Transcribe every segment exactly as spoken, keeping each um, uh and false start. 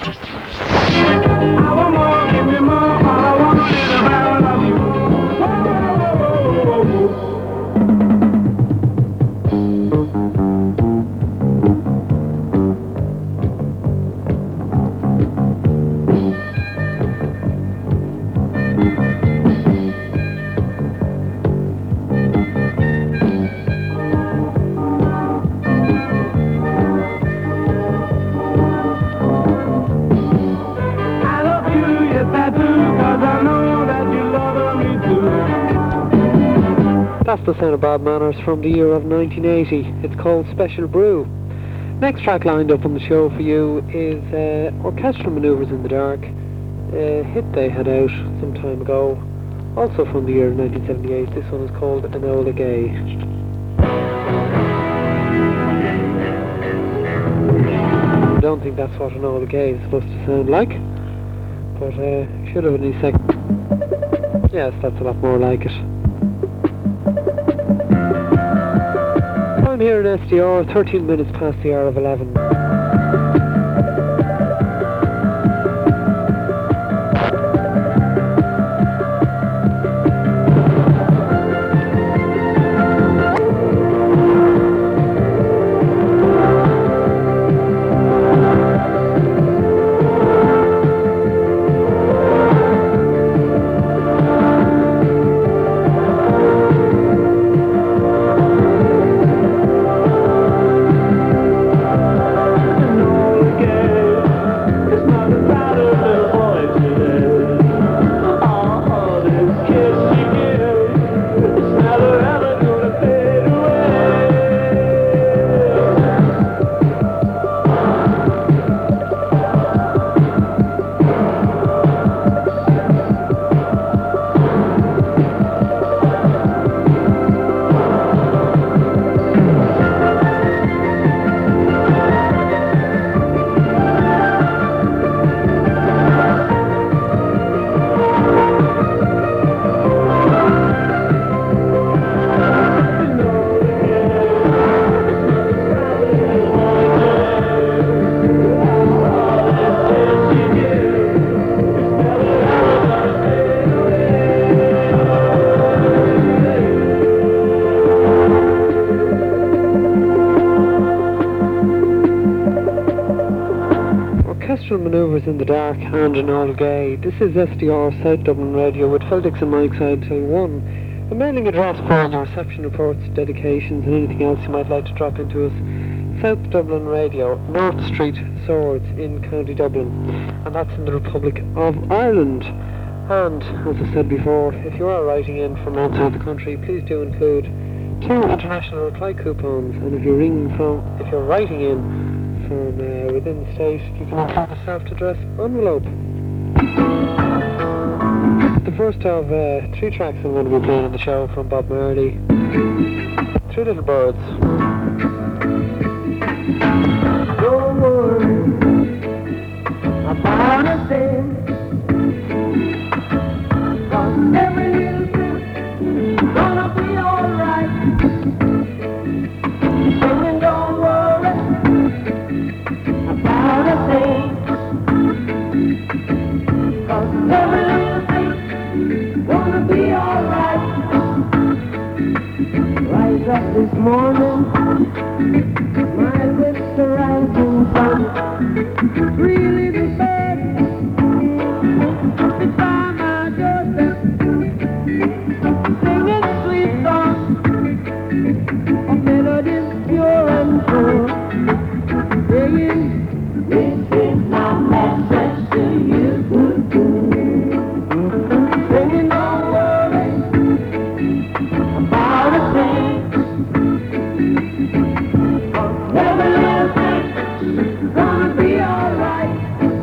I want more, give me more. All I want is a barrel of you. That's the sound of Bad Manners from the year of nineteen eighty. It's called Special Brew. Next track lined up on the show for you is uh, Orchestral Manoeuvres in the Dark, a hit they had out some time ago, also from the year of nineteen seventy-eight. This one is called Enola Gay. I don't think that's what Enola Gay is supposed to sound like, but uh, should have any second. Yes, that's a lot more like it. I'm here in S D R, thirteen minutes past the hour of eleven. Manoeuvres in the Dark and Enola Gay. This is S D R South Dublin Radio with Phil Dixon Mike side till one. A mailing address for your reception reports, dedications and anything else you might like to drop into us. South Dublin Radio, North Street, Swords in County Dublin, and that's in the Republic of Ireland. And as I said before, if you are writing in from outside the country, please do include two international reply coupons, and if you're ringing from if you're writing in from uh, within the state, you can include a self-addressed envelope. The first of uh, three tracks I'm going to be playing on the show from Bob Marley. Three Little Birds. Don't worry about a thing, 'cause every little thing's gonna be alright. Singing, don't worry about a thing, 'cause every little thing's gonna be alright. Rise up this morning, my lips are rising sun. Three little birds sit by my doorstep, singing sweet songs of melodies pure and true, saying, this is my message to you. Singing, don't worry about a thing, every little thing's gonna be alright.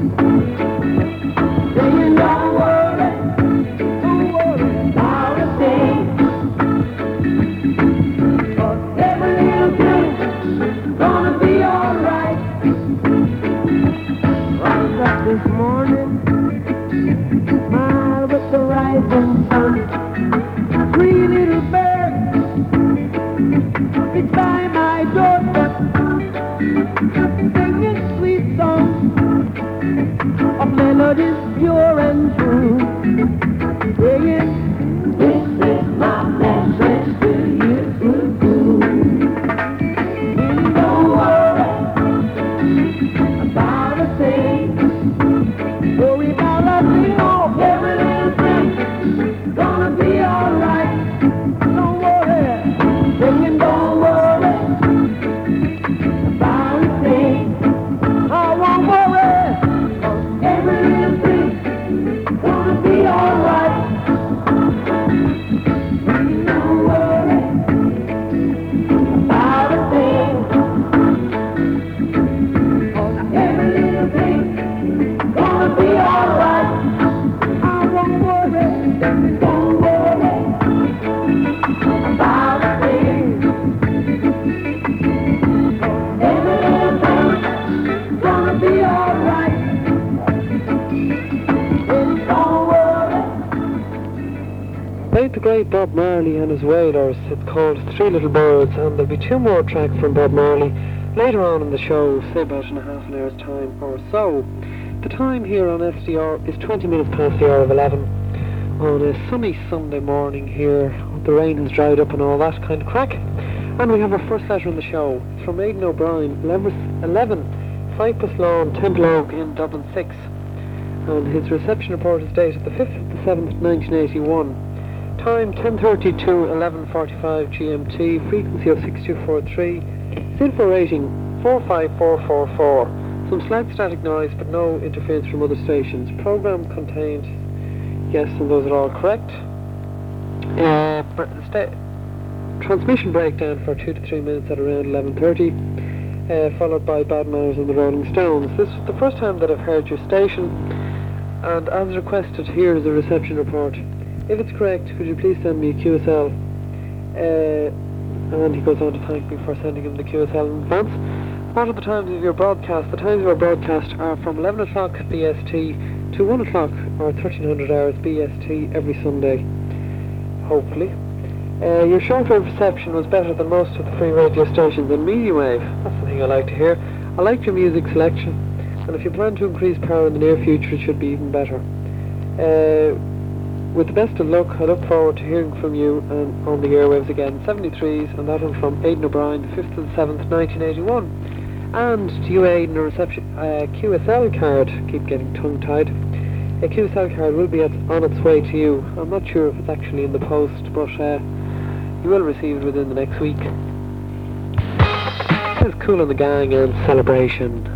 Singing, don't worry, don't worry about a thing, 'cause every little thing's gonna be alright. Rise up this morning, smile with the rising sun. Three little birds sit by my doorstep, singing sweet songs melody's pure and true. Singing, this is my message to you. Don't worry about a thing. Worry about nothing, oh, every little thing. Gonna be alright. Don't worry, singing, don't worry about a thing. I won't worry, 'cause every little thing gonna be alright. Don't worry about a thing. 'Cause every little thing gonna be alright. I won't worry, don't worry about a thing. 'Cause every little thing gonna be alright. And don't worry. About the great Bob Marley and his Wailers. It's called Three Little Birds, and there'll be two more tracks from Bob Marley later on in the show, say about in a half an hour's time or so. The time here on S D R is twenty minutes past the hour of eleven on a sunny Sunday morning here. The rain has dried up and all that kind of crack. And we have our first letter in the show. It's from Aidan O'Brien, eleven Cypress Lawn, Temple Oak in Dublin six. And his reception report is dated the fifth of the seventh, nineteen eighty-one. Time ten thirty to eleven forty-five G M T, frequency of six two four three, info rating four five four four four. Some slight static noise but no interference from other stations. Program contained, yes, and those are all correct. Uh, sta- transmission breakdown for two to three minutes at around eleven thirty, uh, followed by Bad Manners and the Rolling Stones. This is the first time that I've heard your station, and as requested, here is a reception report. If it's correct, could you please send me a Q S L? Uh, and he goes on to thank me for sending him the Q S L in advance. What are the times of your broadcast? The times of our broadcast are from eleven o'clock B S T to one o'clock or thirteen hundred hours B S T every Sunday, hopefully. Uh, your shortwave reception was better than most of the free radio stations in medium wave. That's the thing I like to hear. I like your music selection, and if you plan to increase power in the near future, it should be even better. Uh, With the best of luck, I look forward to hearing from you and on the airwaves again. seventy-threes, and that one from Aidan O'Brien, the fifth of the seventh, nineteen eighty-one. And to you, Aidan, a reception uh, Q S L card. Keep getting tongue-tied. A Q S L card will be at, on its way to you. I'm not sure if it's actually in the post, but uh, you will receive it within the next week. This is Kool and the Gang and Celebration.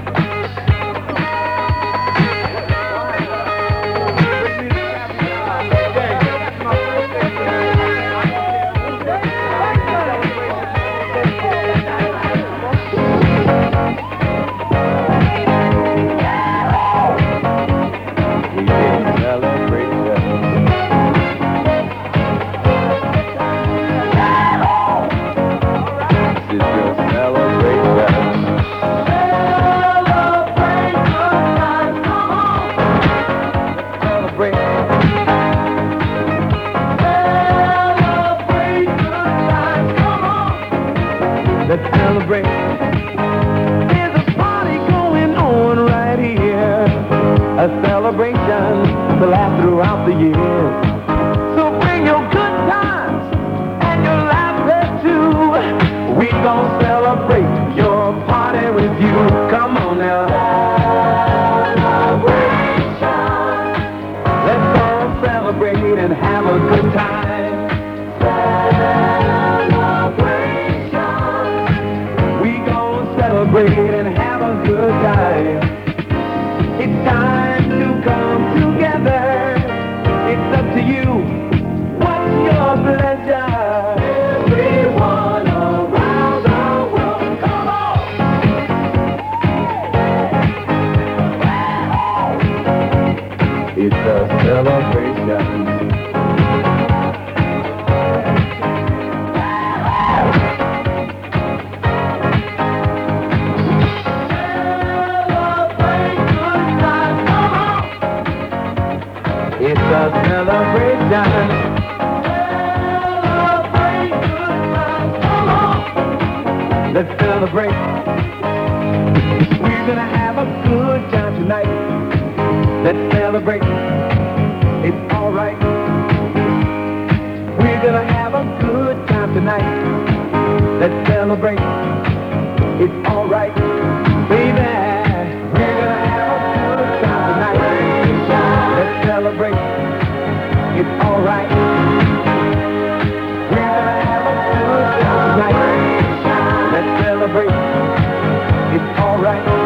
Let's celebrate. There's a party going on right here, a celebration to last throughout the year. So bring your good times and your laughter too. We gon' celebrate your party with you. Come on now. Celebration. Let's all celebrate and have a good time. Celebrate and have a good time. It's time to come together. It's up to you. What's your pleasure? Everyone around the world, come on! It's a celebration. It's a celebration. Celebrate good times, come on. Let's celebrate. We're gonna have a good time tonight. Let's celebrate. It's alright. We're gonna have a good time tonight. Let's celebrate. It's alright, baby. We're gonna have a good time tonight. Let's celebrate. It's alright. We're gonna have a good time tonight. Let's celebrate. It's alright.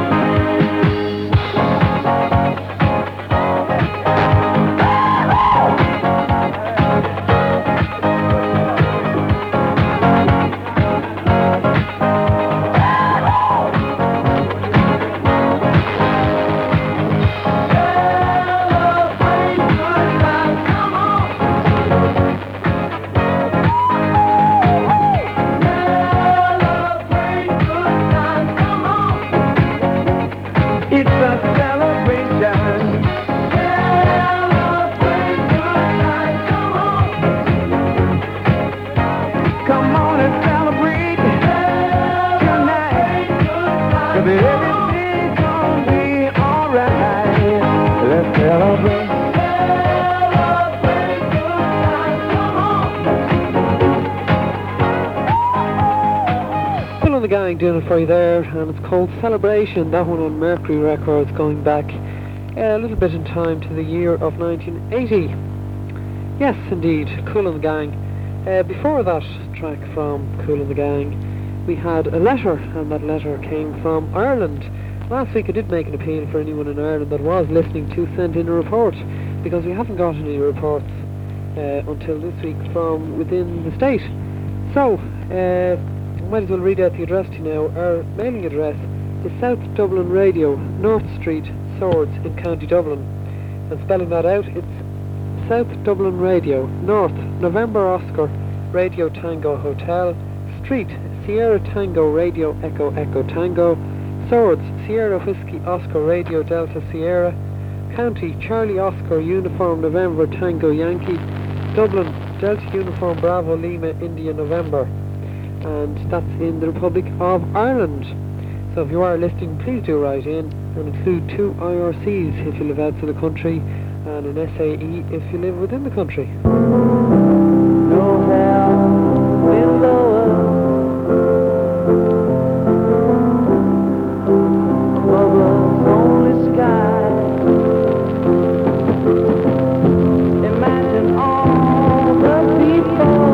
Doing it for you there, and it's called Celebration, that one on Mercury Records, going back uh, a little bit in time to the year of nineteen eighty. Yes, indeed, Kool and the Gang. Uh, before that track from Kool and the Gang, we had a letter, and that letter came from Ireland. Last week I did make an appeal for anyone in Ireland that was listening to send in a report, because we haven't got any reports uh, until this week from within the state. So, uh, might as well read out the address to you now. Our mailing address is South Dublin Radio, North Street, Swords in County Dublin. And spelling that out, it's South Dublin Radio, North, November Oscar, Radio Tango Hotel, Street, Sierra Tango Radio Echo Echo Tango, Swords, Sierra Whiskey Oscar Radio Delta Sierra, County, Charlie Oscar Uniform November Tango Yankee, Dublin, Delta Uniform Bravo Lima India November. And that's in the Republic of Ireland. So if you are listening, please do write in and include two I R Cs if you live outside the country, and an S A E if you live within the country. No hell below us, above us only sky. Imagine all the people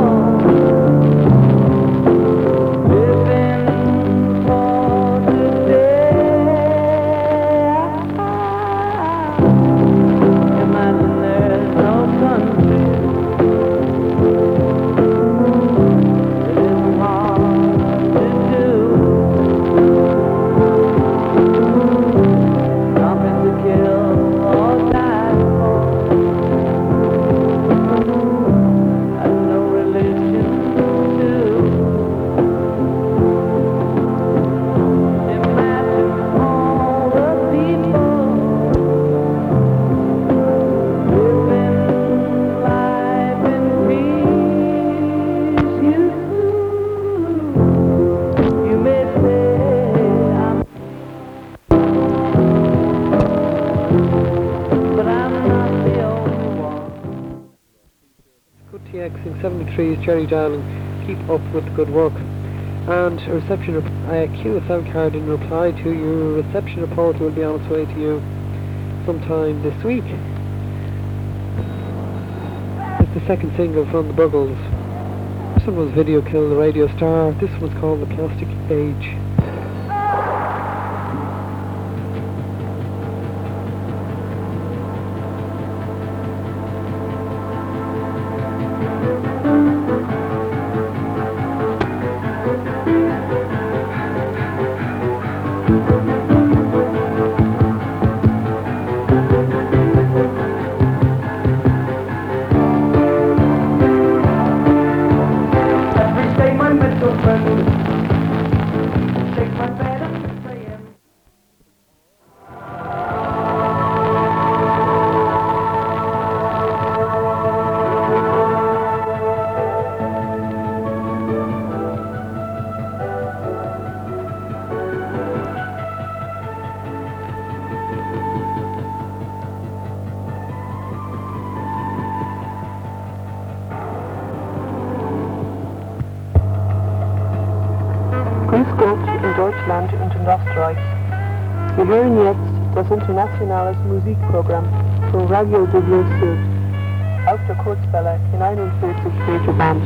seventy-three is Jerry Darling, keep up with the good work. And a reception rep- uh, Q S L card in reply to your reception report will be on its way to you sometime this week. It's the second single from the Buggles. This one was Video Kill the Radio Star, this one's called The Plastic Age. Every day my mental friend Deutschland und in Österreich. Wir hören jetzt das internationales Musikprogramm von Radio Dublin Süd auf der Kurzwelle in einundvierzig Meter Band,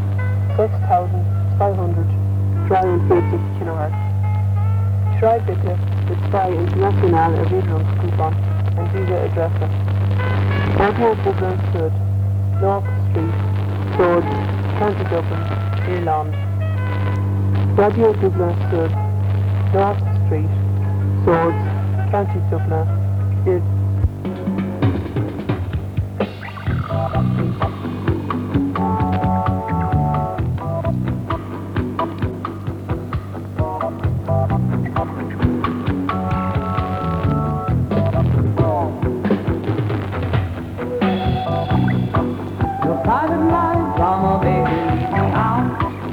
sechstausendzweihundertdreiundvierzig Kilohertz. Schreib bitte mit zwei internationalen Erwiderungskupern an diese Adresse. Radio Dublin Süd, North Street, George, County Dublin, Irland. Radio Dublin Süd, North Street, Swords, County Dublin, Ir- Your private life, drama, baby, leave me out.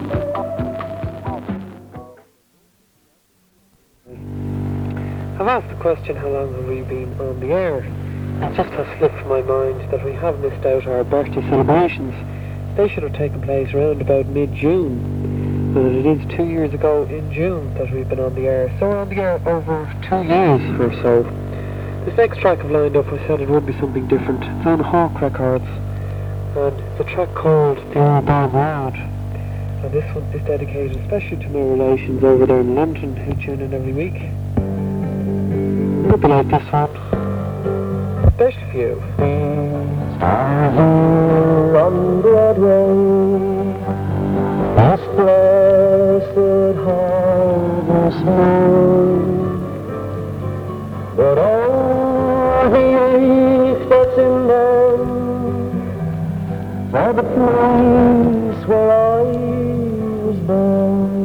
I've asked the question, how long have we been on the air? It just has slipped from my mind that we have missed out our birthday celebrations. They should have taken place around about mid-June. And it is two years ago in June that we've been on the air. So we're on the air over two years or so. This next track I've lined up, I said it would be something different. It's on Hawk Records. And it's a track called The Old Bad Road. And this one is dedicated especially to my relations over there in London who tune in every week. Hope you like this one. Especially for you. On Broadway, this blessed harvest moon, but all the ache that's in them for the place where I was born.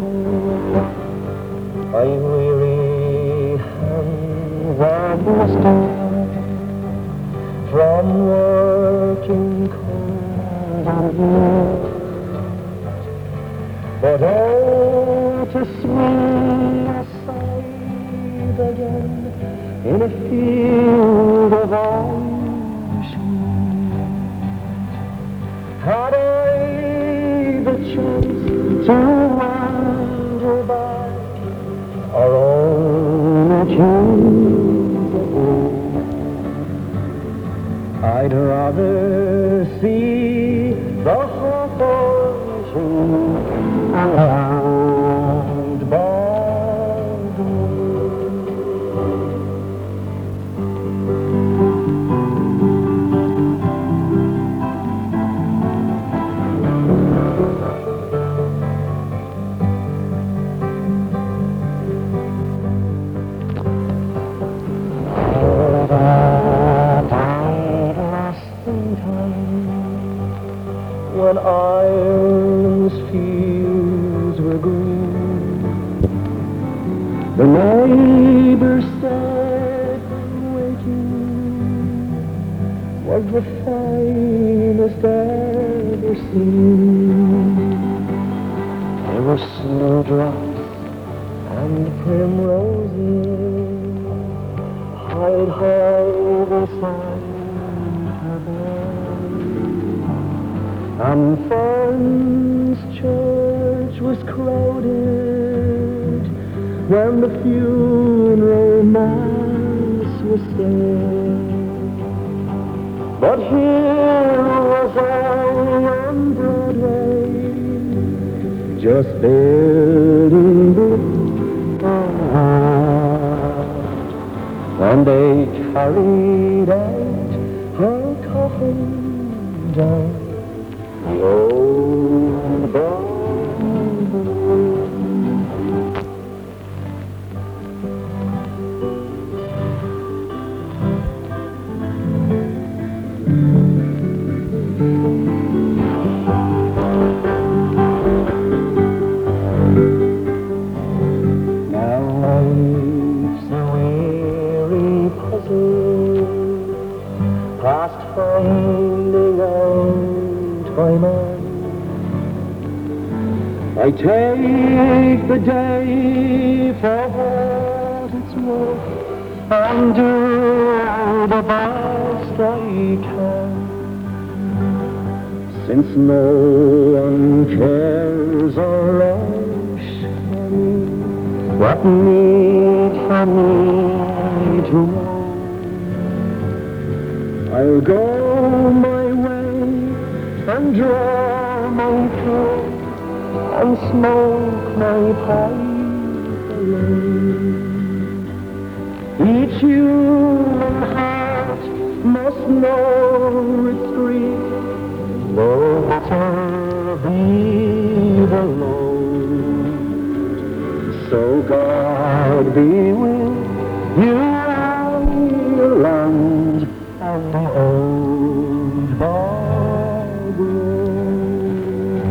I'm weary hands are blistered from working cold and blue, but oh, to swing aside again in a field of Irish wheat. Had I the chance to wander back our own tunes of old, I'd rather see the hawthorns around Bardwood. When Ireland's fields were green, the neighbors said waking was the finest ever seen. There were snowdrops and primroses, hide high beside her bed, and Fern's church was crowded when the funeral mass was said. But here was I on Broadway, just building brick and heart, and they carried out her coffin down the old Broadway. Now life's a weary puzzle, past finding out by man. I take the day for what it's worth and do the best I can, since no one cares or loves for me. what needs for me to know. I'll go my way and draw my throat and smoke my pipe alone. Each human heart must know its grief, no matter be the load. So God be with you and your land and the old bog road.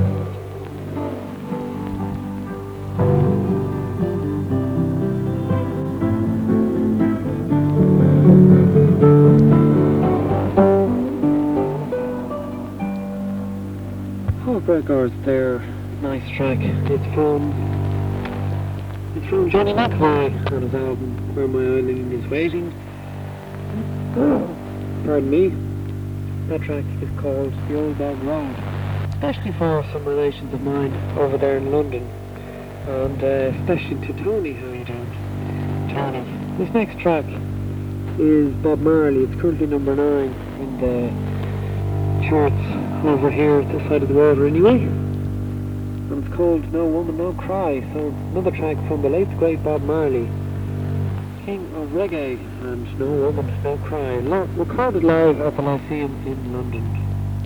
Heartbreakers there, nice track. It's from it's from Johnny McAvoy on his album Where My Eileen Is Waiting. Pardon me. That track is called The Old Bog Road, especially for some relations of mine over there in London, and uh, especially to Tony. How are you doing, Tony? This next track is Bob Marley. It's currently number nine in the charts over here at this side of the water anyway, and it's called No Woman No Cry. So another track from the late great Bob Marley, king of reggae, and No Woman No Cry, Lo- recorded live at the Lyceum in London.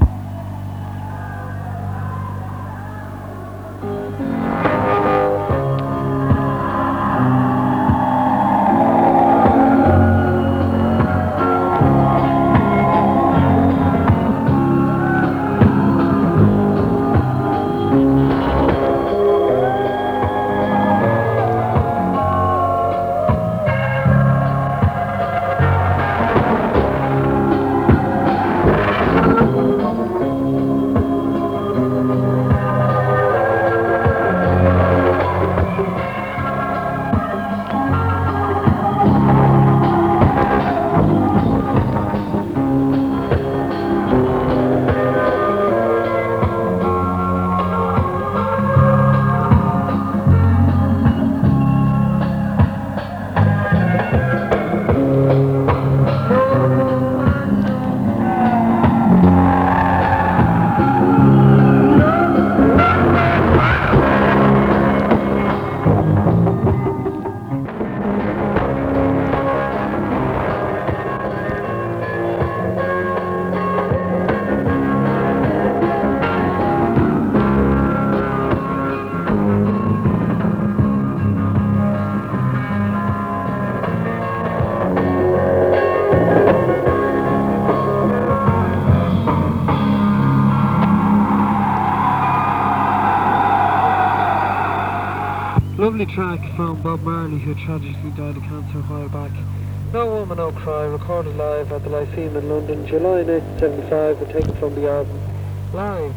Lovely track from Bob Marley, who tragically died of cancer a while back. No Woman No Cry, recorded live at the Lyceum in London, July nineteen seventy-five, and taken from the album Live.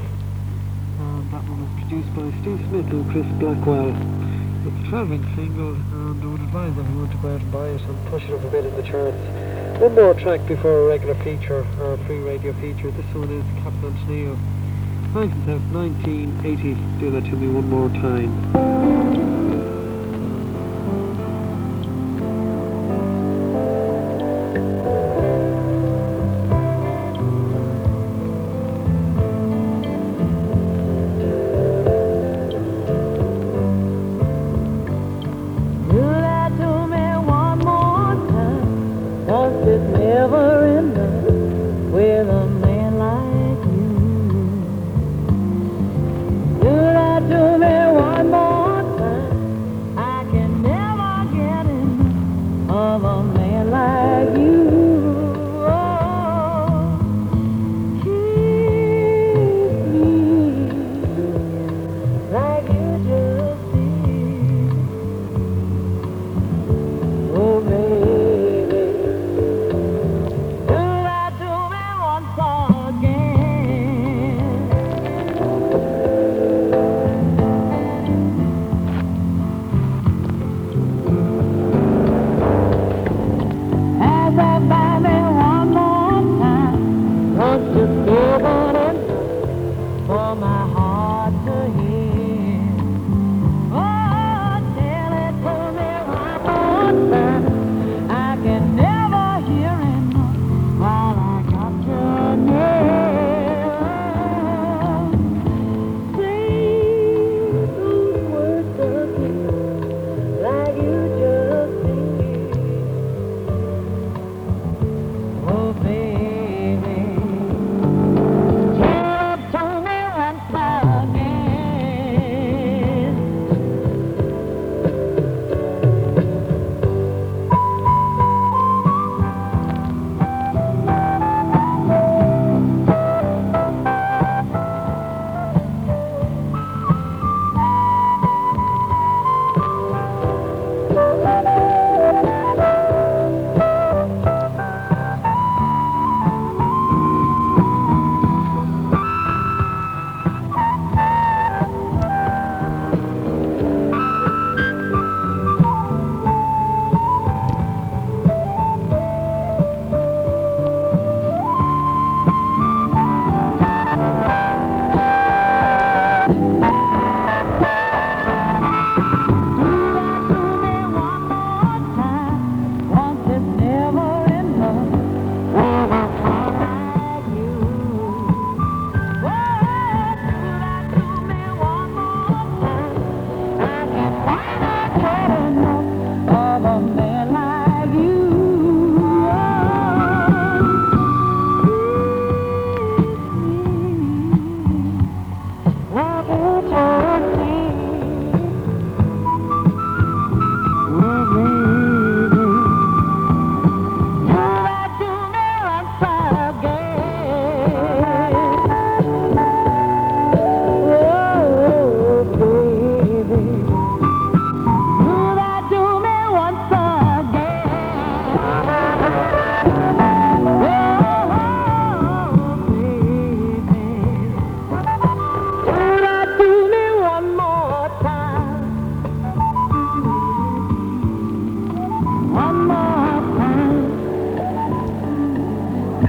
And that one was produced by Steve Smith and Chris Blackwell. It's a twelve inch single, and I would advise everyone to go out and buy it and push it up a bit in the charts. One more track before a regular feature, or a free radio feature. This one is Captain Antonio, nineteen eighty. Do that to me one more time. One more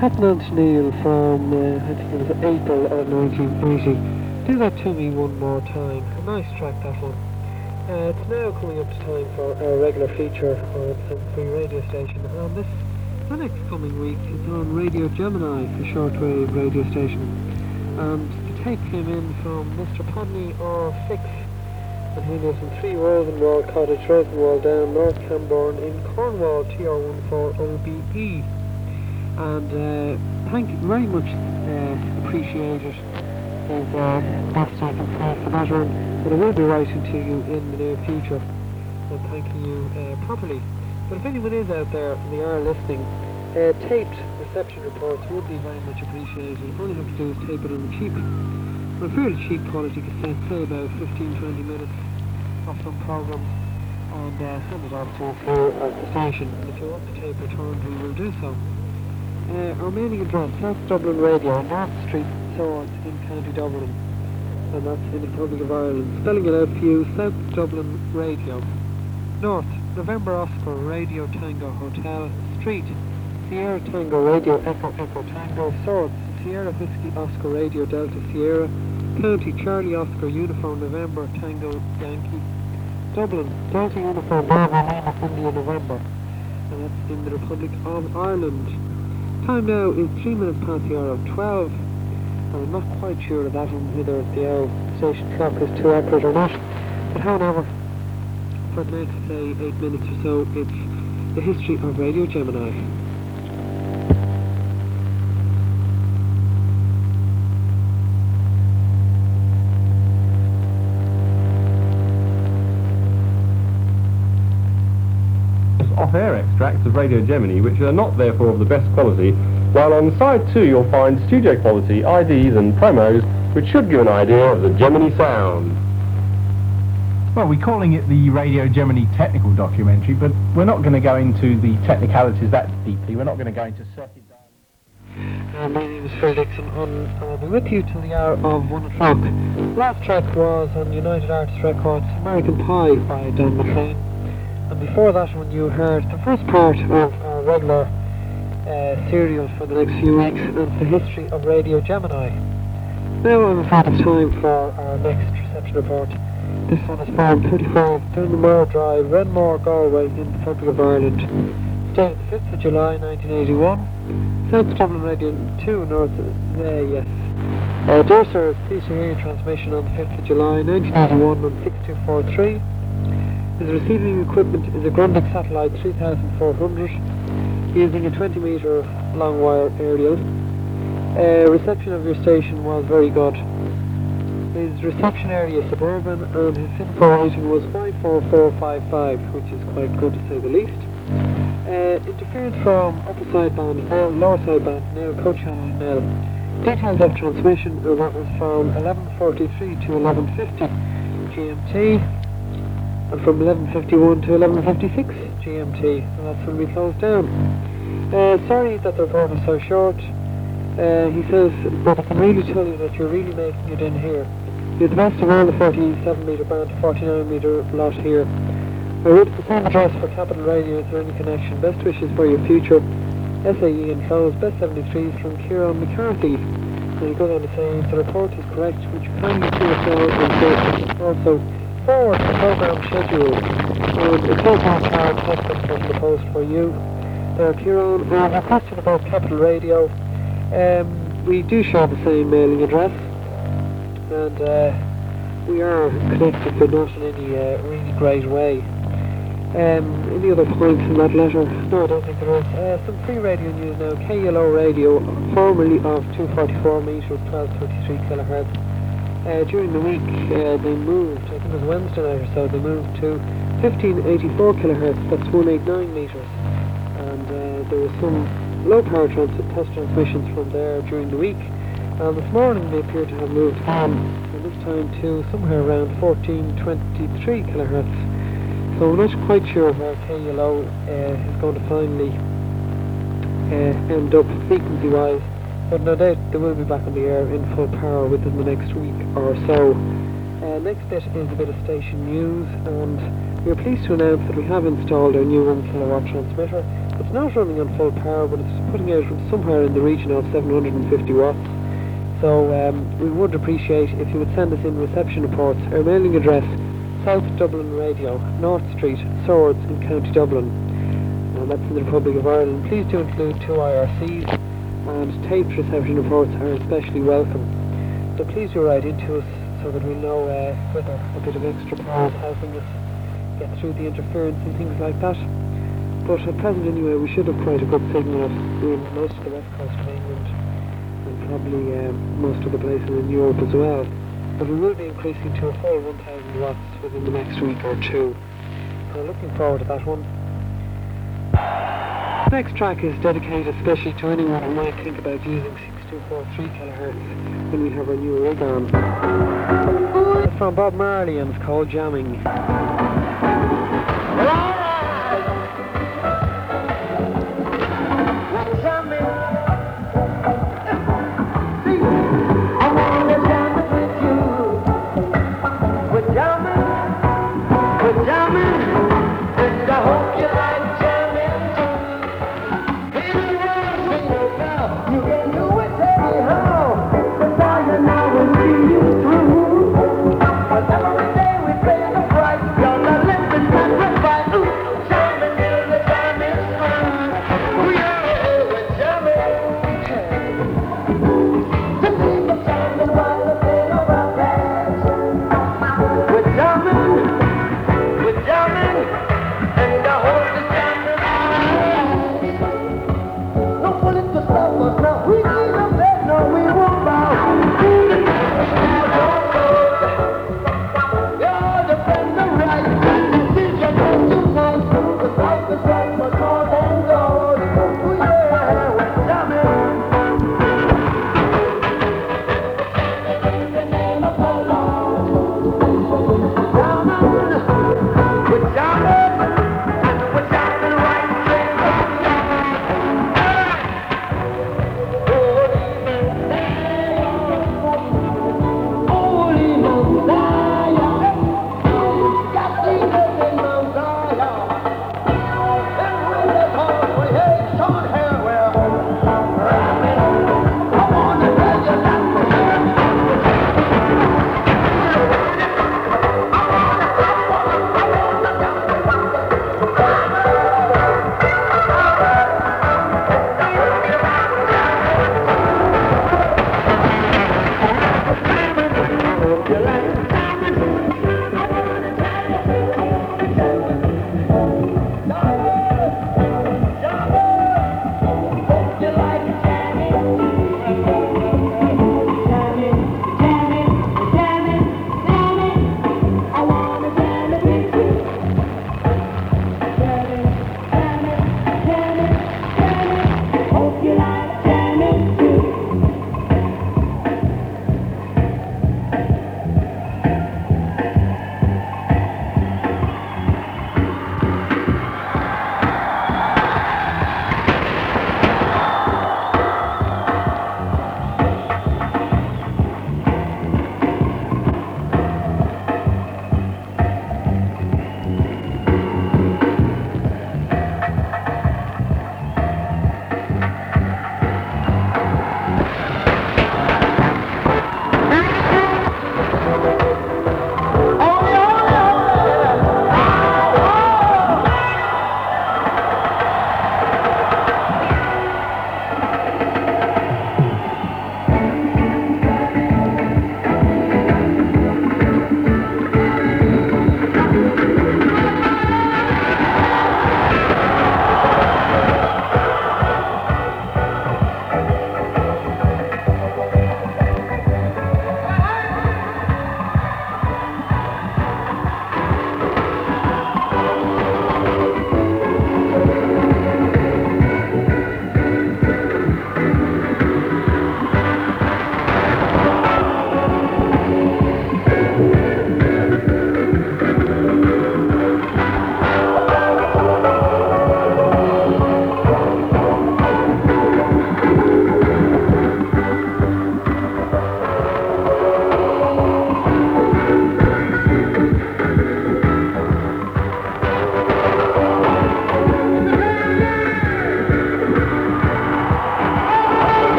Pat Neil from, uh, I think it was April of nineteen eighty. Do That To Me One More Time. A nice track, that one. Uh, it's now coming up to time for our regular feature on some free radio station, and this, the next coming week, is on Radio Gemini, the shortwave radio station. And the tape came in from Mister Padney or Fix, and he lives in three Rosenwall Cottage, Rosenwall Down, North Camborne in Cornwall, T R one four O B E. And uh, thank you very much, uh, appreciate it. His uh, best I can say for that one, but I will be writing to you in the near future and thanking you uh, properly. But if anyone is out there and they are listening, uh, taped reception reports would be very much appreciated. All you have to do is tape it on the cheap, on a fairly cheap quality cassette, say about fifteen to twenty minutes of some programs, and uh, send it off to us here at the station. And if you want the tape returned, we will do so. Uh, our mailing address, South Dublin Radio, North Street, Swords in County Dublin, and that's in the Republic of Ireland. Spelling it out for you, South Dublin Radio. North, November Oscar, Radio Tango Hotel. Street, Sierra Tango, Radio Echo Echo Tango. Swords, Sierra Whiskey Oscar, Radio Delta Sierra. County, Charlie Oscar, Uniform November, Tango Yankee. Dublin, Delta Uniform Bravo Lima India November, and that's in the Republic of Ireland. Time now is three minutes past the hour of twelve. I'm not quite sure of that one, whether the hour station clock is too accurate or not. But however, for the next, say, eight minutes or so, it's the history of Radio Gemini. Off-air extracts of Radio Gemini, which are not therefore of the best quality, while on side two you'll find studio quality I Ds and promos, which should give an idea of the Gemini sound. Well, we're calling it the Radio Gemini technical documentary, but we're not going to go into the technicalities that deeply. We're not going to go into circuit diagrams. Uh, my name is Phil Dixon, and I'll be with you till the hour of one o'clock. Last track was on United Artists Records, American Pie by Don McLean. And before that one you heard the first part of our regular uh, serial for the next few weeks, and it's the history of Radio Gemini. Now I'm afraid it's time for our next reception report. This one is from thirty-five Dunmore Drive, Renmore, Galway, in the Republic of Ireland. Dated the fifth of July nineteen eighty-one. South Dublin Radio two, North, uh, yes. Uh, dear sir, please to hear your transmission on the fifth of July nineteen eighty-one on six two four three. His receiving equipment is a Grundig Satellite three thousand four hundred using a twenty metre long wire aerial. Uh, reception of your station was very good. His reception area is suburban, and his info rating was five four four five five, which is quite good to say the least. Uh, interference from upper sideband L, lower sideband N, co-channel L. Details of transmission, uh, that was from eleven forty-three to eleven fifty G M T. And from eleven fifty-one to eleven fifty-six G M T, and that's when we closed down. Uh, sorry that the report was so short. Uh, he says, but I can really tell you that you're really making it in here. You're the best of all the forty-seven metre band to forty-nine metre lot here. I wrote the same address for Capital Radio. Is there any connection? Best wishes for your future. S A E enclosed, best seventy-threes from Kieran McCarthy. And he goes on to say, the report is correct, which you kindly see us all in also. Forward the program schedule, and a telephone card text from the post for you. There, Kieran, and a question about Capital Radio. Um, we do share the same mailing address, and uh, we are connected, but not in any uh, really great way. Um, any other points in that letter? No, I don't think there is. Uh, some free radio news now. K L O Radio, formerly of two forty-four metres, twelve thirty-three kilohertz. Uh, during the week uh, they moved, I think it was Wednesday night or so, they moved to fifteen eighty-four kilohertz, that's one eighty-nine metres, and uh, there was some low power trans test transmissions from there during the week, and this morning they appear to have moved on, and this time to somewhere around fourteen twenty-three kilohertz, so we're not quite sure where K L O uh, is going to finally uh, end up frequency wise. But no doubt they will be back on the air in full power within the next week or so. Uh, next bit is a bit of station news, and we are pleased to announce that we have installed our new one kilowatt transmitter. It's It's not running on full power, but it's putting out somewhere in the region of seven hundred fifty watts. So um, we would appreciate if you would send us in reception reports. Our mailing address, South Dublin Radio, North Street, Swords in County Dublin. And that's in the Republic of Ireland. Please do include two I R Cs, and taped reception reports are especially welcome. So please do write into us so that we know uh, whether a bit of extra power is helping us get through the interference and things like that. But at present anyway, we should have quite a good signal in most of the west coast of England and probably um, most of the places in Europe as well. But we will be increasing to a full one thousand watts within the next week or two. So looking forward to that one. The next track is dedicated especially to anyone who might think about using six two four three kilohertz when we have our new rig on. It's from Bob Marley and it's called Jamming. Every day we pay the price.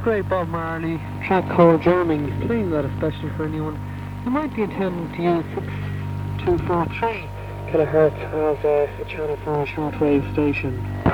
great Bob Marley, track called Jamming, playing that especially for anyone who might be intending to use six two four three kilohertz as a, a channel for a shortwave station.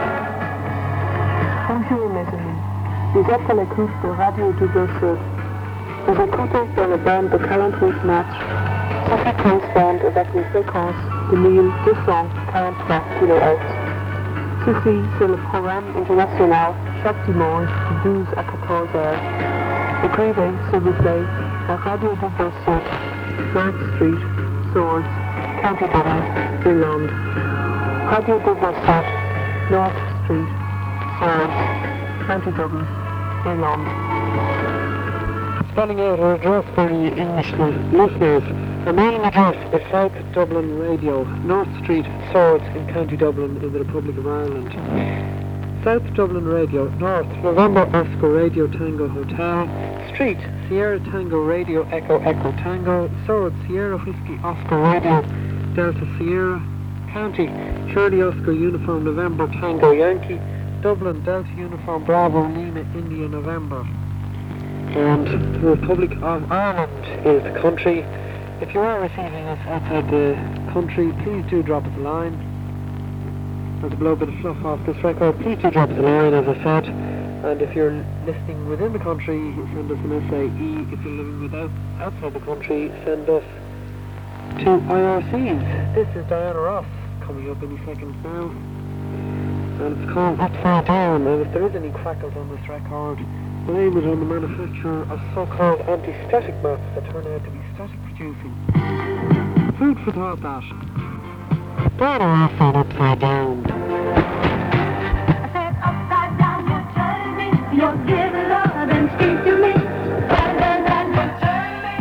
Bonjour mes amis, vous êtes à l'écoute de Radio Double Sud. Vous écoutez sur le band de quarante-huit mètres, Sophie Coast Band avec une fréquence de mille deux cent quarante-trois kilohertz. Ceci c'est le programme international chaque dimanche de douze à quatorze heures. Écrivez s'il vous plaît à Radio Double Sud, North Street, Swords, County Dublin, Irland. Radio Double Sud, North Street, Swords, County Dublin, Irland. Spelling out our address for the English listeners. Our mailing address is South Dublin Radio, North Street, Swords in County Dublin in the Republic of Ireland. South Dublin Radio, North, November Oscar Radio Tango Hotel, Street, Sierra Tango Radio Echo Echo Tango, Swords, Sierra Whiskey Oscar Radio Delta Sierra, County, Charlie Oscar Uniform November Tango Yankee, Dublin, Delta Uniform Bravo Lima India November. And the Republic of Ireland is the country. If you are receiving us outside the country, please do drop us a line. And to blow a bit of fluff off this record, please do drop us a line, as I said. And if you're listening within the country, send us an S A E. If you're living without outside the country, send us to I R Cs. This is Diana Ross coming up any seconds now. And it's called Upside Down. And if there is any crackles on this record, blame it on the manufacturer of so-called anti-static maps that turn out to be static producing. Food for thought, that. Diana Ross on Upside Down. I said upside down, you turn me, you're giving love and speak to me. Turn, turn, turn, you turn me.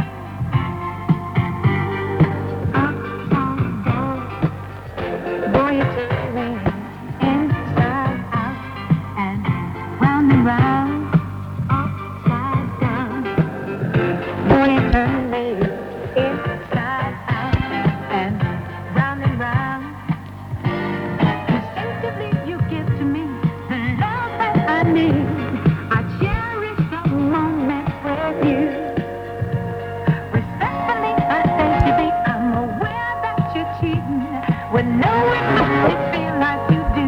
Upside down, boy, you turn me inside out and round and round. Upside down, boy, you turn me inside out and round and round. Instinctively you give to me the love that I need. I cherish the moment with you. Respectfully I say to thee, I'm aware that you're cheating when no one makes me feel like you do.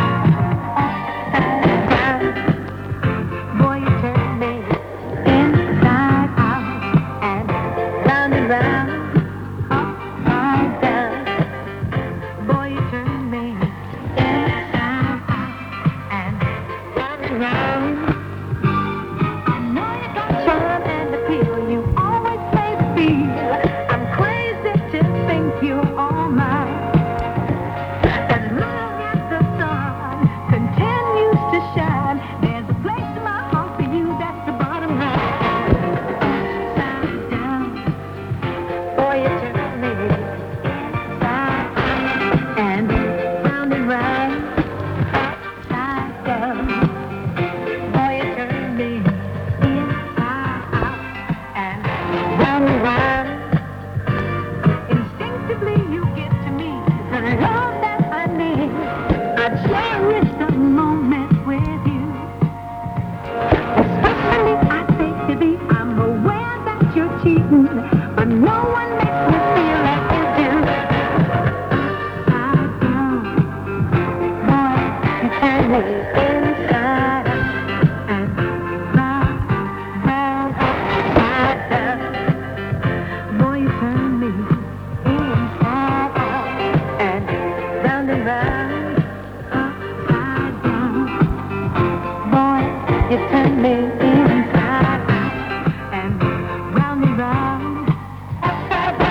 Upside down, boy, you turn me inside out and round and round. Upside down, boy, you turn me inside out and round and round. I know you got charm and appeal, you always made me feel I'm crazy to think you're all mine. As long as the sun continues to shine, there's a place in my heart for you, that's the bottom line. Upside down, boy, you turn me inside out and round and round. Upside down, boy, you turn me inside out and round and round. Instinctively you give to me the love that I need. I cherish the moment with you. Especially I say to thee, I'm aware that you're cheating, but no one makes me feel like you do. Upside down, boy, you turn me inside out and round, round, upside down. Boy, you turn me inside out and round and round. Upside down, boy, you turn me inside out and round and round. Upside down.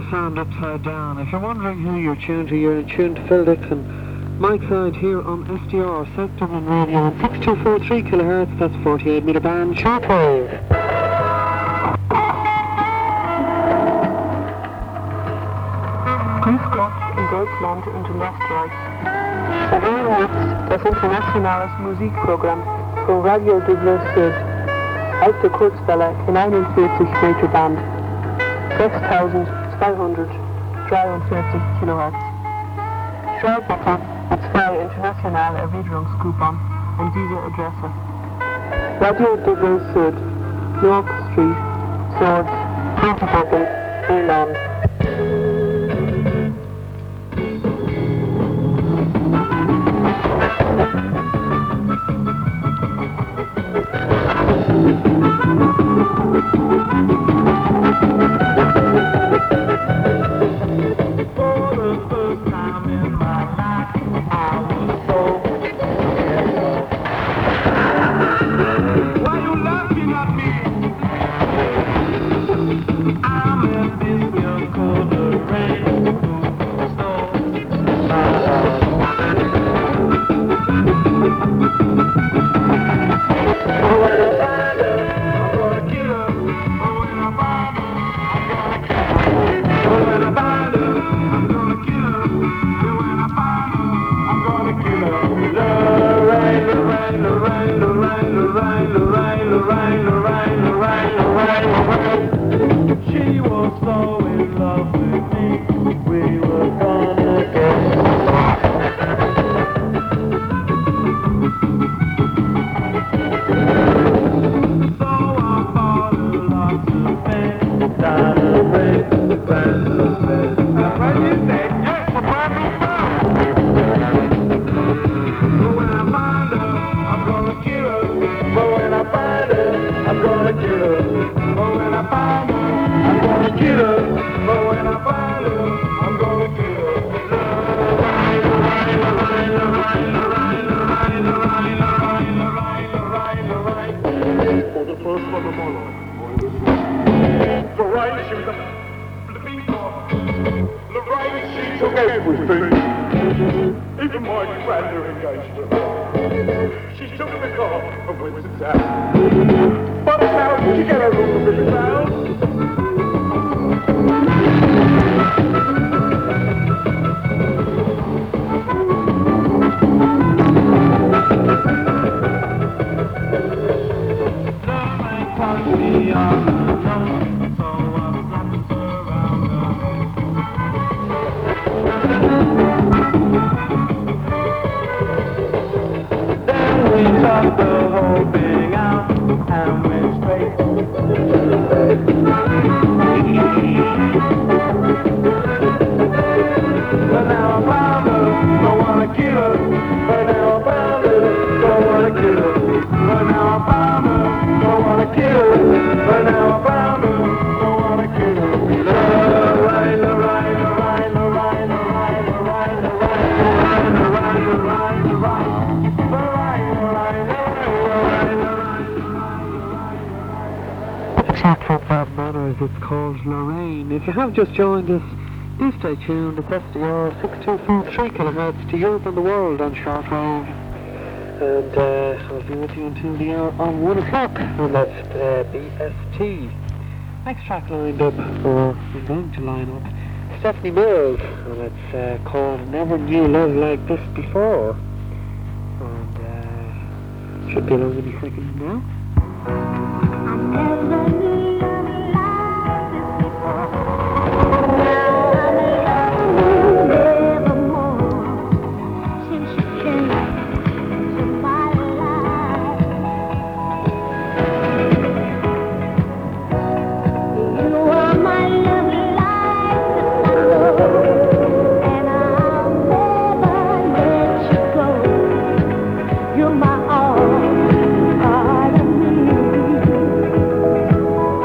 sound upside down. If you're wondering who you're tuned to, you're tuned to Phil Dixon. Mike Side here on S D R, South Dublin Radio, on six two four three kilohertz, that's forty-eight metre band, shortwave. Grüß Gott in Deutschland und in Österreich. Sie hören jetzt das internationales Musikprogramm von Radio Douglas Süd auf der Kurzwelle neunundvierzig Meter Band, sechstausendzweihundertdreiundvierzig Kilohertz. Schreibt bitte mit zwei internationale Erwiderungscoupons an diese Adresse. Radio Douglas Süd, York Street, Swords, Copenhagen, Irland. If you have just joined us, do stay tuned. It's S D R six two four three kilohertz to Europe and the world on shortwave. And uh, I'll be with you until the hour on one o'clock, and that's uh, B S T. Next track lined up, or we're going to line up, Stephanie Mills, and it's uh, called Never Knew Love Like This Before. And uh, should be along any second now. You're my all, part of me.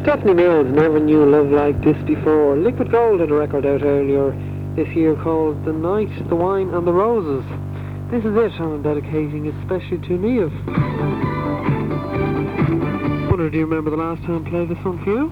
Stephanie Mills, Never Knew Love Like This Before. Liquid Gold had a record out earlier this year called The Night, the Wine and the Roses. This is it, and I'm dedicating it especially to Niamh. Wonder, do you remember the last time I played this one for you?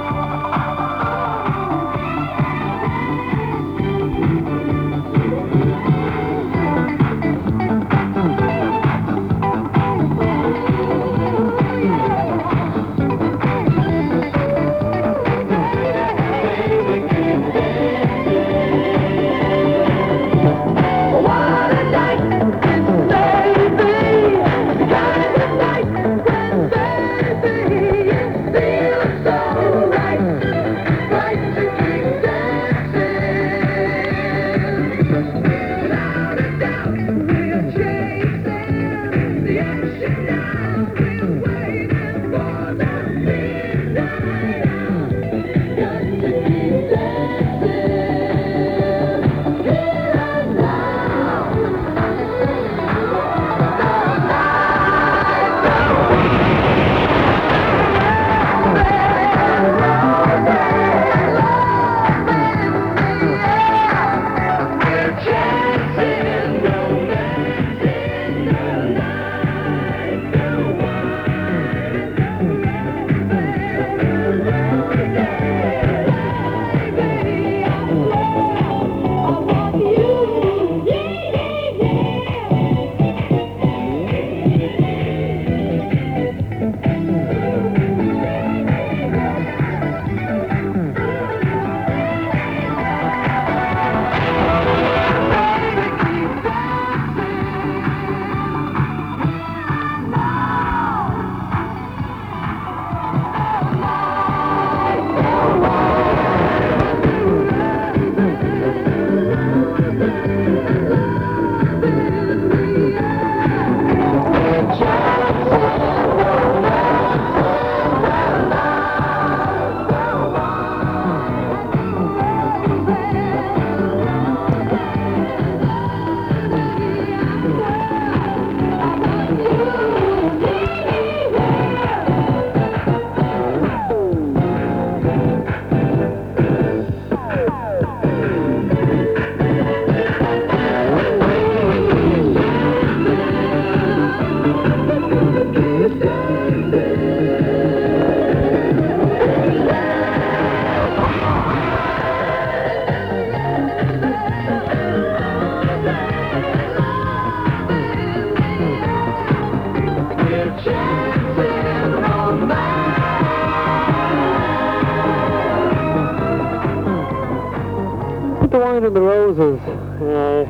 The Wine and the Roses. Uh,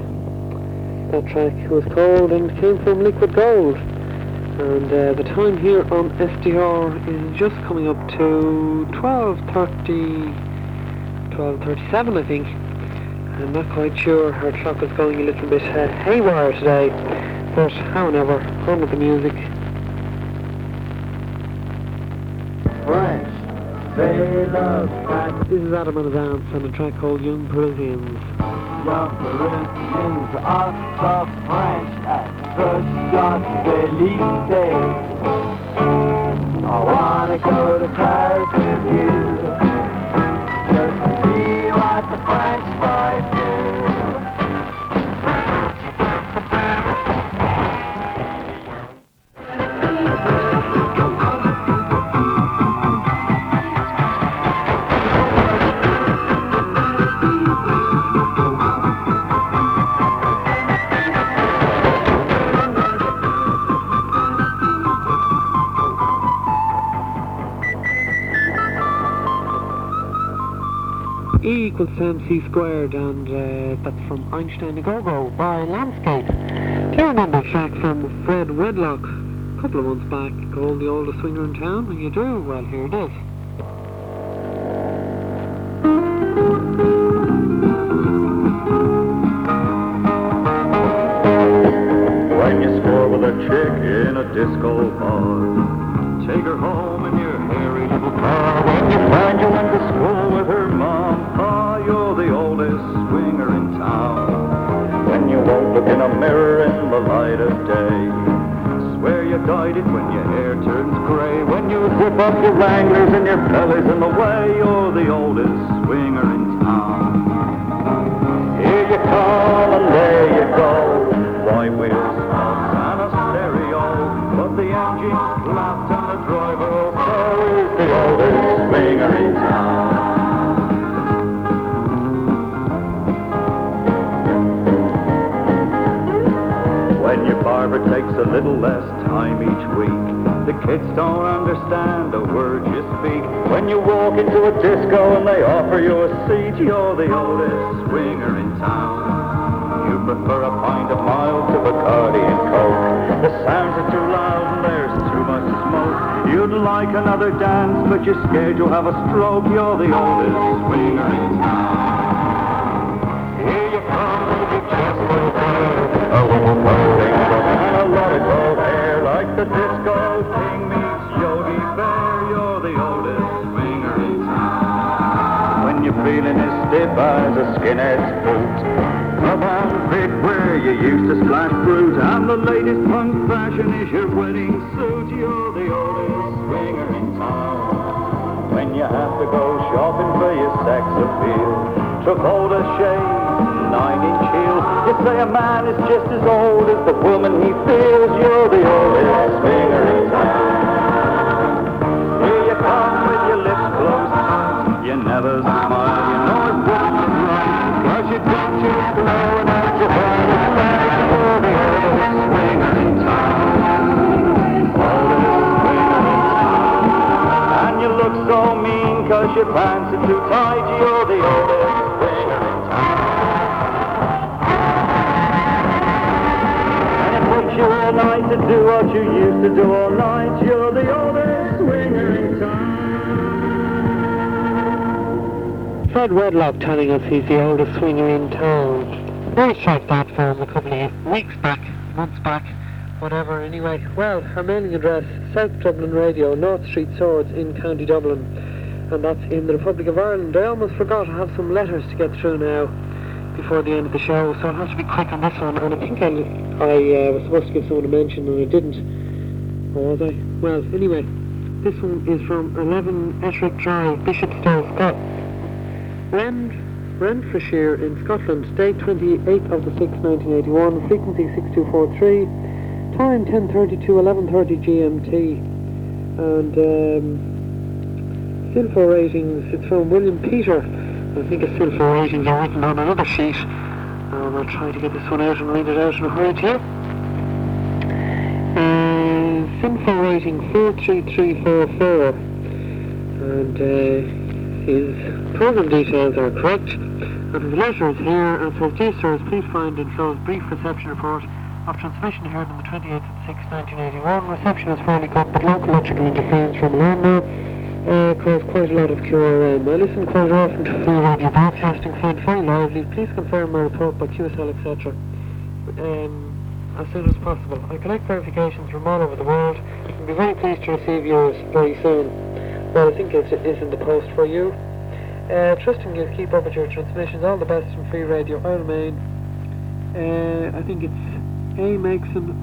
that track was called and came from Liquid Gold. And uh, the time here on S D R is just coming up to twelve thirty, twelve thirty-seven, I think. I'm not quite sure. Our clock is going a little bit uh, haywire today. But however, on with the music. French, they love French. This is Adam and Advance and a track called Young Parisians. Young Parisians are the French at the Champs-Élysées. I wanna go to Paris with you, just to see what the French boys do. E equals mc squared, and uh, that's from Einstein a Go-Go by Landscape. Do you remember a track from Fred Redlock a couple of months back called The Oldest Swinger in Town? And you do? Well, here it is. When you score with a chick in a disco bar, take her home in your hairy little car. When you find you went to school with her mom, ah, you're the oldest swinger in town. When you won't look in a mirror in the light of day, swear you dyed it, when your hair turns grey, when you whip up your Wranglers and your belly's in the way, you're the oldest swinger in town. Here you come and there you go, white wheels, knobs and a stereo, but the engine's flapped and the driver is the oldest swinger in town. When your barber takes a little less time each week, the kids don't understand a word you speak. When you walk into a disco and they offer you a seat, you're the oldest swinger in town. You prefer a pint of mild to Bacardi and Coke. The sounds are too loud and there's too much smoke. You'd like another dance, but you're scared you'll have a stroke. You're the oldest swinger in town. Here you come with your chest full of hair, a little puffing and a lot of gold hair, like the disco king meets Yogi Bear. You're the oldest swinger in town. When you're feeling as stiff as a skinhead's boot, up on the pit where you used to splash fruit, and the latest punk fashion is your wedding suit. You're the oldest swinger in town. When you have to go shopping for your sex appeal, Travolta shave, nine-inch heel, you say a man is just as old as the woman he feels. You're the oldest swinger in town. Here you come with your lips closed tight, you never smile, you know it wasn't right, 'cause you got your blowing out your brother's leg. You're the oldest swinger in town. Oldest swinger in town. And you look so mean 'cause your pants are too tight. You're the oldest swinger in town. And it takes you all night to do what you used to do all night. You're the oldest swinger in town. Fred Wedlock telling us he's the oldest swinger in town. Very short that from a couple of weeks back, months back, whatever. Anyway, well, our mailing address, South Dublin Radio, North Street Swords in County Dublin, and that's in the Republic of Ireland. I almost forgot I have some letters to get through now before the end of the show, so I'll have to be quick on this one. And I think I, I uh, was supposed to give someone a mention and I didn't, or was I? Well, anyway, this one is from eleven Ettrick Drive, Bishopstow, Scott. Ren, Renfrewshire in Scotland, date twenty-eighth of the sixth, nineteen eighty-one, frequency six two four three, time ten thirty-two, eleven thirty G M T, and um, Silfo ratings, it's from William Peter. I think his Silfo ratings are written on another sheet, and I'll try to get this one out and read it out in a hurry to you. Uh, Silfo rating four three three four four, and uh, his program details are correct, and his letter is here, and says, "Dear sirs, please find enclosed brief reception report of transmission heard on the twenty-eighth of the sixth, nineteen eighty-one. Reception is fairly good, but local electrical interference from landowner uh, caused quite a lot of Q R M. I listen quite often to free radio broadcasting, find it very lively. Please confirm my report by Q S L, et cetera. Um, as soon as possible. I collect verifications from all over the world. I'll be very pleased to receive yours very soon." Well, I think it is in the post for you. Uh, trusting you'll keep up with your transmissions. All the best from Free Radio Isle Main. Uh, I think it's A. Megson.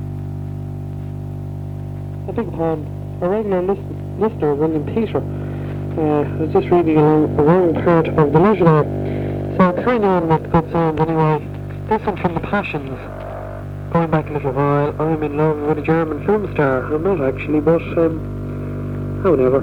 I beg your pardon. A regular listen, listener, William Peter. Uh, I was just reading along the wrong part of the letter there. So carrying on with good sound anyway. This one from the Passions. Going back a little while, I'm in love with a German film star. I'm not actually, but um, however.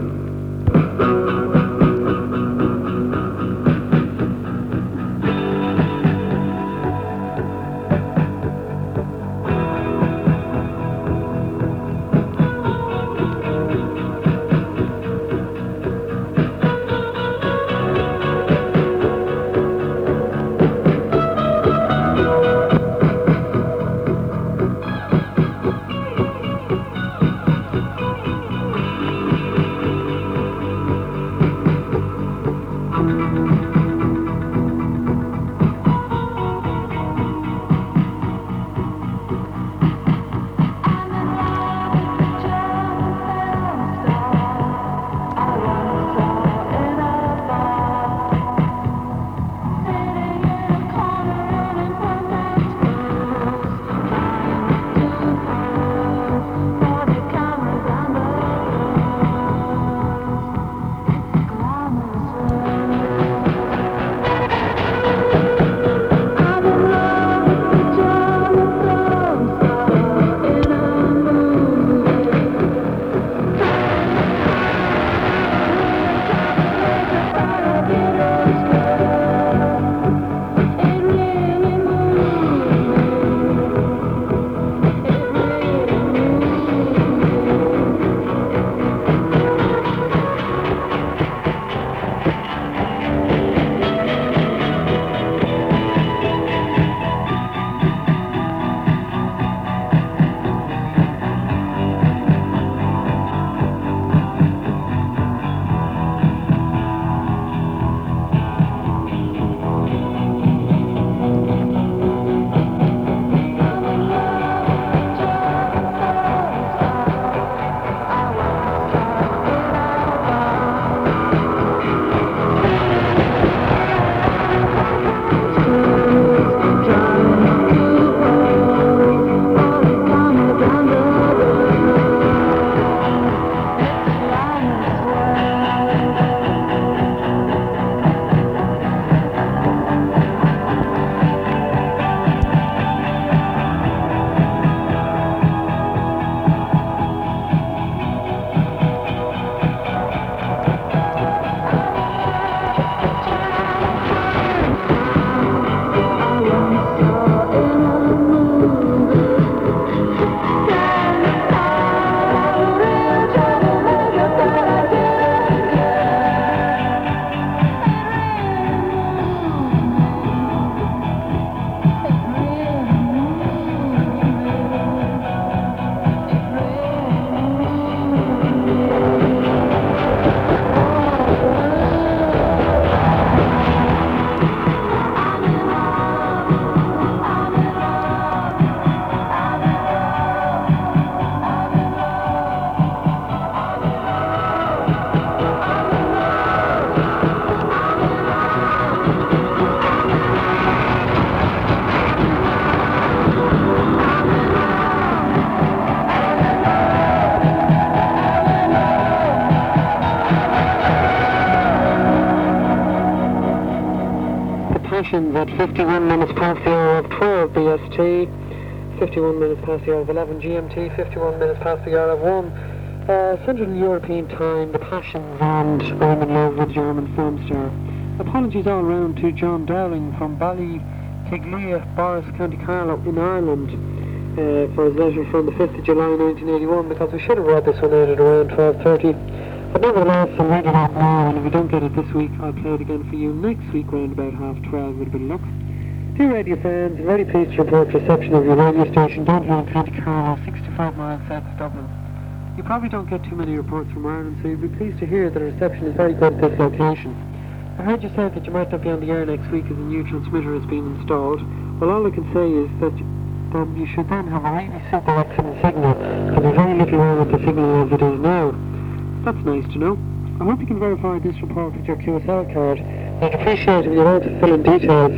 Passions at fifty-one minutes past the hour of twelve B S T, fifty-one minutes past the hour of eleven G M T, fifty-one minutes past the hour of one uh, Central European Time, The Passions and I'm in Love with German Film Star. Apologies all round to John Dowling from Ballytiglia, Boris, County Carlow in Ireland uh, for his letter from the fifth of July nineteen eighty-one, because we should have read this one out at around twelve thirty. But nevertheless, I'll read it out now, and if we don't get it this week, I'll play it again for you next week around about half twelve with a bit of luck. Dear radio fans, I'm very pleased to report reception of your radio station down here in County Carlow, sixty-five miles south of Dublin. You probably don't get too many reports from Ireland, so you'll be pleased to hear that the reception is very good at this location. I heard you say that you might not be on the air next week as a new transmitter has been installed. Well, all I can say is that um, you should then have a really super excellent signal, because there's very little wrong with the signal as it is now. That's nice to know. I hope you can verify this report with your Q S L card. I'd appreciate if you'd also fill in details.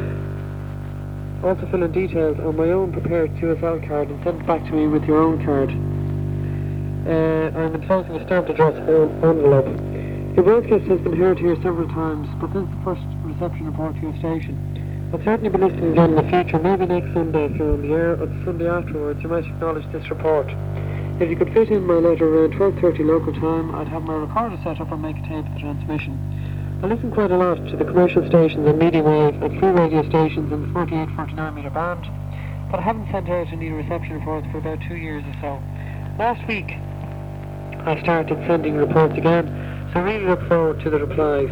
Also fill in details on my own prepared Q S L card and send it back to me with your own card. Uh, I'm enclosing a stamped address envelope. Your broadcast has been heard here several times, but this is the first reception report to your station. I'll certainly be listening again in the future, maybe next Sunday if you're on the air, or the Sunday afterwards. You might acknowledge this report. If you could fit in my letter around twelve thirty local time, I'd have my recorder set up and make a tape of the transmission. I listen quite a lot to the commercial stations and medium wave and free radio stations in the forty-eight forty-nine metre band, but I haven't sent out any reception reports for about two years or so. Last week, I started sending reports again, so I really look forward to the replies.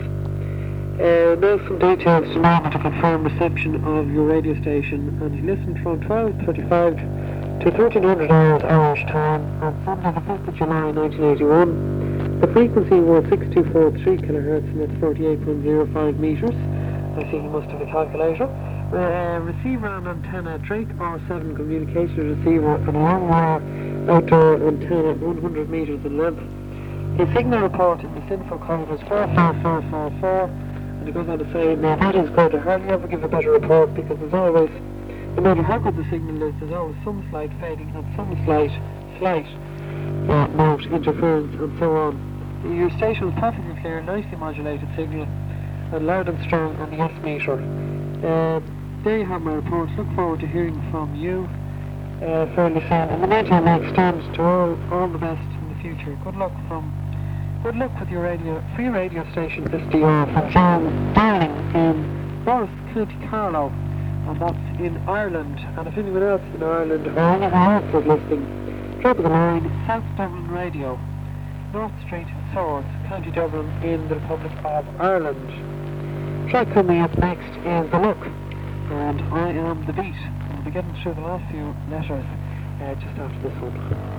Uh, now some details to know to confirm reception of your radio station, and you listened from twelve thirty-five to thirteen hundred hours Irish time on Sunday the fifth of July nineteen eighty-one. The frequency was six two four three kilohertz and that's forty-eight point zero five metres. I think you must have a calculator. Uh, receiver and antenna, Drake R seven communication receiver and a long wire outdoor antenna one hundred metres in length. The signal report in the SINFO code was four four four four four, and it goes on to say, now that is good. I hardly ever give a better report because there's always, no matter how good the signal is, there's always some slight fading and some slight, slight uh, note interference and so on. Your station was perfectly clear, nicely modulated signal, and loud and strong on the S meter. Uh, there you have my report. Look forward to hearing from you uh, fairly soon. In the meantime, I extend to all all the best in the future. Good luck from, good luck with your radio, free radio station S D R from John Dowling in Boris, County Carlow. And that's in Ireland. And if anyone else in Ireland or anyone else is listening, drop us a line, South Dublin Radio, North Street, Swords, County Dublin in the Republic of Ireland. Track coming up next is The Look, and I Am The Beat. We'll be getting through the last few letters uh, just after this one.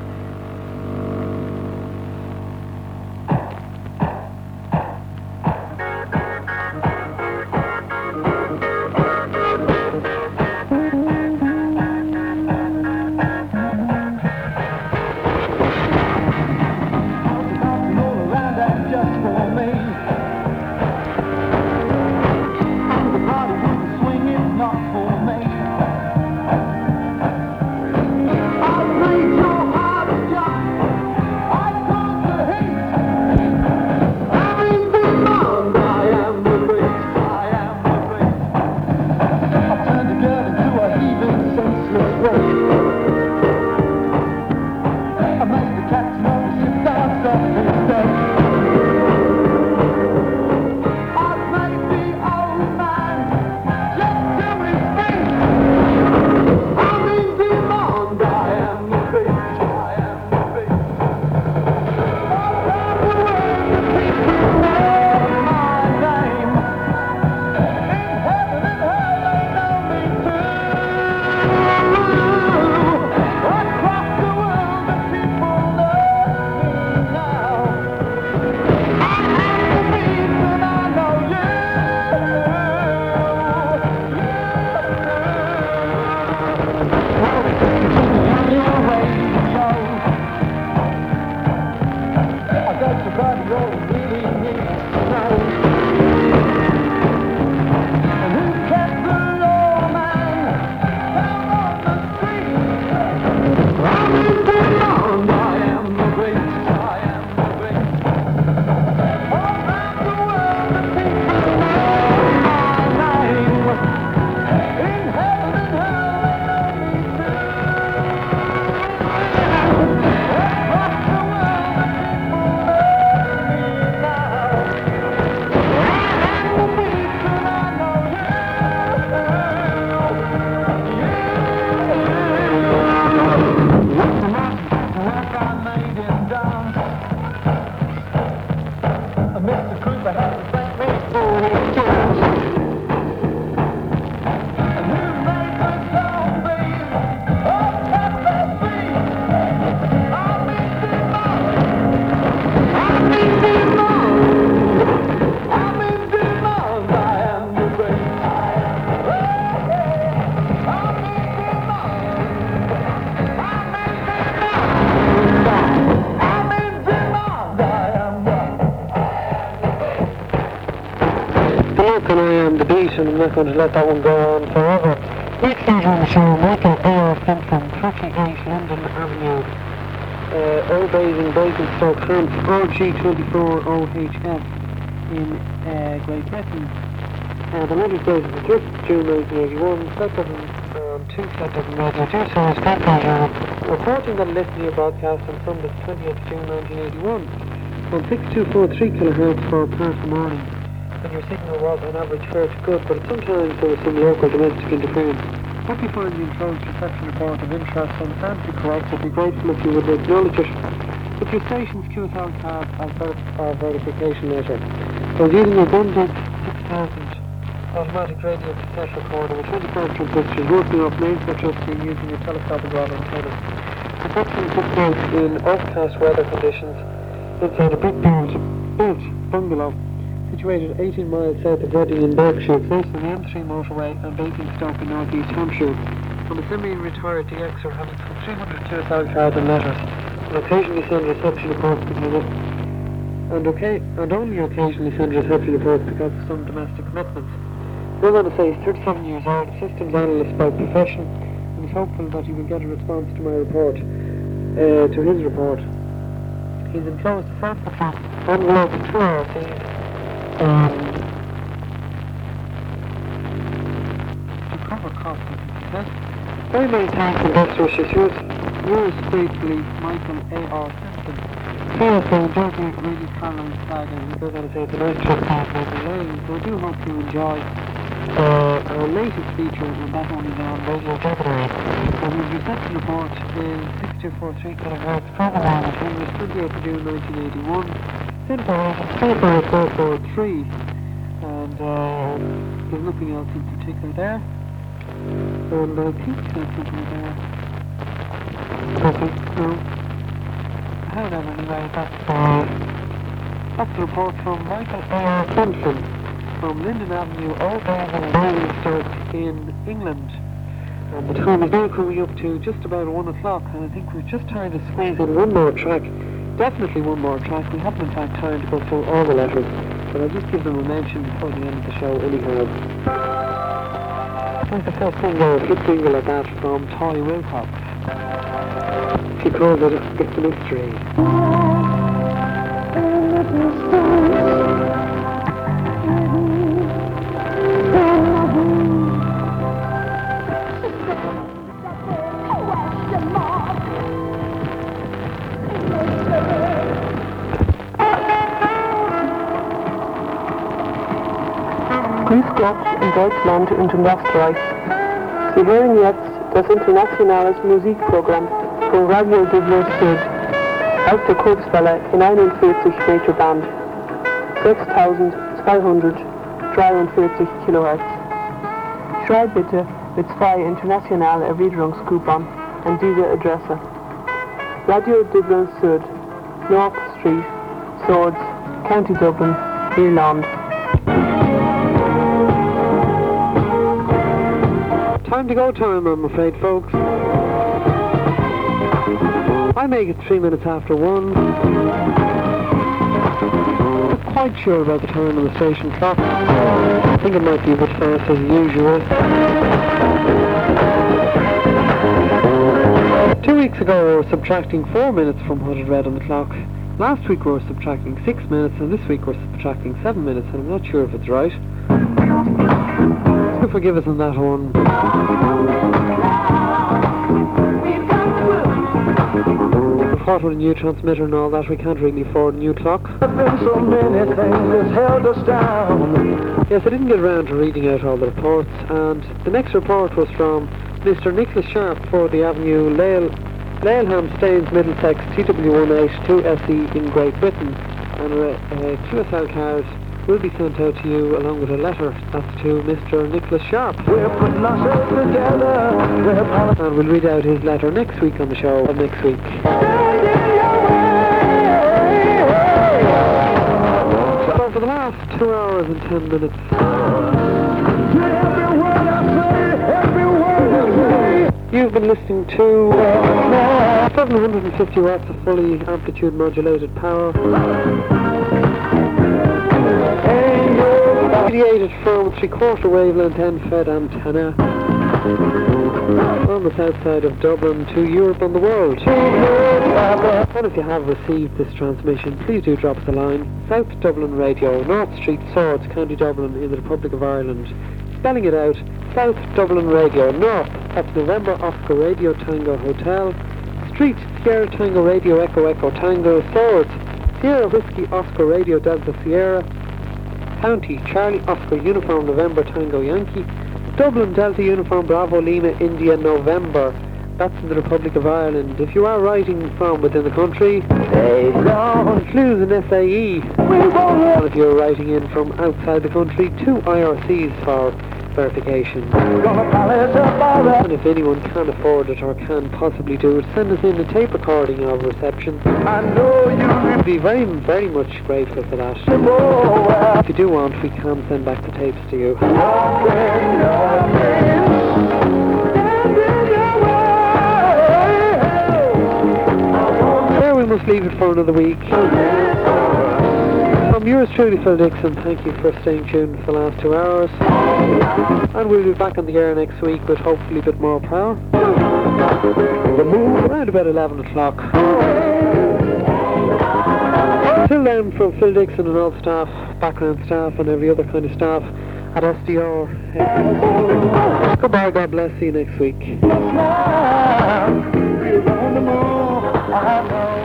I'll break your heart. conversation. I'm not going to let that one go on forever. Next stage on the show, Michael Ayer Simpson, thirty-eight London Avenue, uh, Old Basin, Basingstoke, France, R G twenty-four O H F in uh, Great Britain. Uh, the letter dated the fifth of June nineteen eighty-one, set up on two set up in Radio two Source, Great Britain, reporting that listening a broadcast on Sunday the twentieth of June nineteen eighty-one on six two four three kilohertz for part of the morning. And your signal was on average fair to good, but sometimes there was some local domestic interference. Hope you find the enclosed reception report of interest and fancy correct. I'd be grateful if you would acknowledge it with your station's Q S L card as ver- or verification letter. I was using a Bundid six thousand automatic radio cassette recorder with twenty-four transistors working off main electricity using a telescopic rod antenna. The production took place in overcast weather conditions inside a brick-built built bungalow situated eighteen miles south of Reading in Berkshire, close to the M three motorway and Basingstoke in North East Hampshire. I'm a semi-retired D Xer having some three hundred Q S L cards and letters, and occasionally send reception reports because of and okay and only occasionally send reception reports because of some domestic commitments. We're going to say he's thirty-seven years old, systems analyst by profession, and is hopeful that he will get a response to my report, uh, to his report. He's enclosed a first percent envelope of two R Cs, um, to cover costs of the success. Very many thanks and best wishes. Yours, yours faithfully, Michael A R Simpson. C S O, Georgie, really Caroline Flag, and we're going to say it's a nice trip past Maple Lane, so I do hope you enjoy Uh, our latest feature, and that one is on Radio Gemini. And his reception report is six two four three kilohertz per the moment from the twentieth of June nineteen eighty-one, information three five four four three, and uh, there's nothing else in particular there, and I think there's something there. Okay, no. However, anyway, that's, uh, that's the report from Michael A R Simpson from Linden Avenue, Old Basin, Basingstoke in England. And the time is now coming up to just about one o'clock, and I think we're just trying to squeeze in one more track. Definitely one more track. We haven't in fact time to go through all the letters, but I'll just give them a mention before the end of the show anyhow. I think the first single, a hit single like that from Toy Wilcox. She calls it It's a Mystery. Grüß Gott in Deutschland und in Österreich. Sie hören jetzt das internationale Musikprogramm von Radio Dübner Süd auf der Kurzwelle in einundvierzig Meter Band, sechstausendzweihundertdreiundvierzig Kilohertz. Schreib bitte mit zwei internationale Erwiderungskupern an diese Adresse. Radio Dublin Süd, North Street, Swords, County Dublin, Irland. Time to go time, I'm afraid, folks. I make it three minutes after one. Not quite sure about the time on the station clock. I think it might be a bit fast as usual. Two weeks ago we were subtracting four minutes from what it read on the clock. Last week we were subtracting six minutes, and this week we're subtracting seven minutes, and I'm not sure if it's right. So forgive us on that one. What with a new transmitter and all that, we can't really afford a new clock. There's been so many things that's held us down. Yes, I didn't get around to reading out all the reports, and the next report was from Mister Nicholas Sharp for the Avenue, Lale, Laleham Staines, Middlesex, T W one eight two S E in Great Britain, and a, a Q S L card will be sent out to you along with a letter. That's to Mister Nicholas Sharp. We're putting ourselves together. We're and we'll read out his letter next week on the show, or next week. So for the last two hours and ten minutes, you've been listening to uh, seven hundred fifty watts of fully amplitude modulated power. Hey, Radiated from three-quarter wavelength end-fed antenna on the south side of Dublin to Europe and the world. And if you have received this transmission, please do drop us a line. South Dublin Radio, North Street, Swords, County Dublin, in the Republic of Ireland. Spelling it out, South Dublin Radio, North, that's November Oscar Radio Tango Hotel. Street, Sierra Tango Radio Echo Echo Tango. Swords, Sierra Whiskey Oscar Radio Delta Sierra. County, Charlie Oscar Uniform November Tango Yankee. Dublin Delta Uniform Bravo Lima India November. That's in the Republic of Ireland. If you are writing from within the country, includes an S A E. And if you're writing in from outside the country, two I R Cs for verification. And if anyone can afford it or can possibly do it, send us in a tape recording of reception. I know you'd be very, very much grateful for that. If you do want, we can send back the tapes to you. There we must leave it for another week. From yours truly, Phil Dixon, thank you for staying tuned for the last two hours. And we'll be back on the air next week with hopefully a bit more power. Around about eleven o'clock. Till then, from Phil Dixon and all staff, background staff and every other kind of staff at S D R. Goodbye, God bless, see you next week.